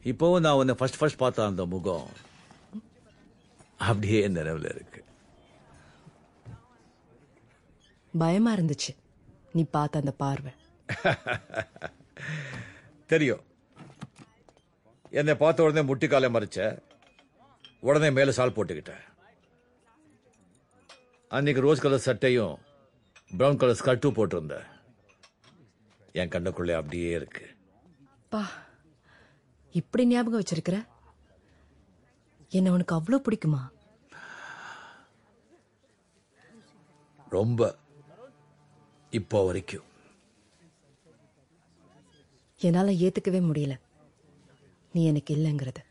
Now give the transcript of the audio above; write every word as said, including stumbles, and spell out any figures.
இப்பவும் நான் உன்னை ஃபர்ஸ்ட் ஃபர்ஸ்ட் பார்த்த அந்த முகம் அப்படியே நினைவுல இருக்கு. பயமா இருந்துச்சு நீ பார்த்த அந்த பார்வை. தெரியும். என்னை பார்த்த உடனே முட்டிக்காலை மறைச்ச, உடனே மேல சால் போட்டுக்கிட்ட. அன்னைக்கு ரோஸ் கலர் சட்டையும் பிரவுன் கலர் ஸ்கர்ட்டும் போட்டிருந்த. என் கண்ணுக்குள்ளே அப்படியே இருக்கு. பா, இப்படி ஞாபகம் வச்சிருக்கிற? என்ன உனக்கு அவ்வளவு பிடிக்குமா? ரொம்ப. இப்போ வரைக்கும் என்னால ஏத்துக்கவே முடியல நீ எனக்கு இல்லைங்கிறது.